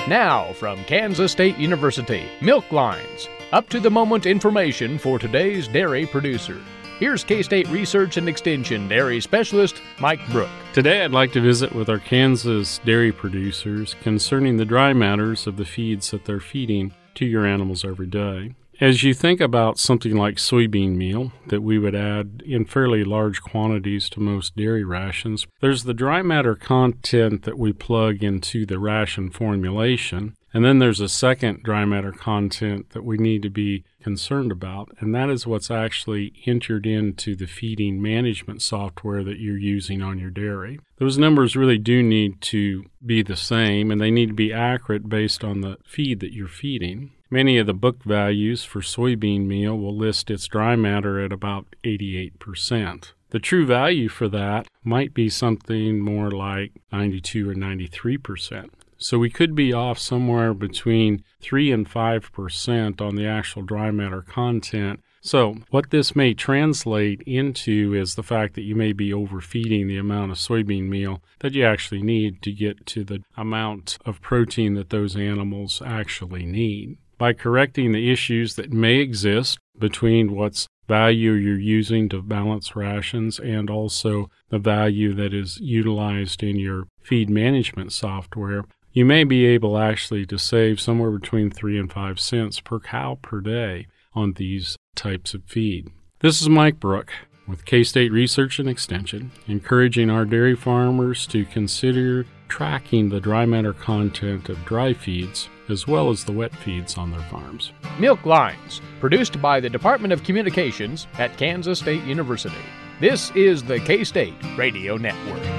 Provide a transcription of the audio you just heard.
Now, from Kansas State University, Milk Lines, up-to-the-moment information for today's dairy producer. Here's K-State Research and Extension Dairy Specialist Mike Brook. Today I'd like to visit with our Kansas dairy producers concerning the dry matters of the feeds that they're feeding to your animals every day. As you think about something like soybean meal that we would add in fairly large quantities to most dairy rations, there's the dry matter content that we plug into the ration formulation, and then there's a second dry matter content that we need to be concerned about, and that is what's actually entered into the feeding management software that you're using on your dairy. Those numbers really do need to be the same, and they need to be accurate based on the feed that you're feeding. Many of the book values for soybean meal will list its dry matter at about 88%. The true value for that might be something more like 92 or 93%. So we could be off somewhere between 3 and 5% on the actual dry matter content. So what this may translate into is the fact that you may be overfeeding the amount of soybean meal that you actually need to get to the amount of protein that those animals actually need. By correcting the issues that may exist between what's value you're using to balance rations and also the value that is utilized in your feed management software, you may be able actually to save somewhere between 3 and 5 cents per cow per day on these types of feed. This is Mike Brook with K-State Research and Extension, encouraging our dairy farmers to consider tracking the dry matter content of dry feeds as well as the wet feeds on their farms. Milk Lines, produced by the Department of Communications at Kansas State University. This is the K-State Radio Network.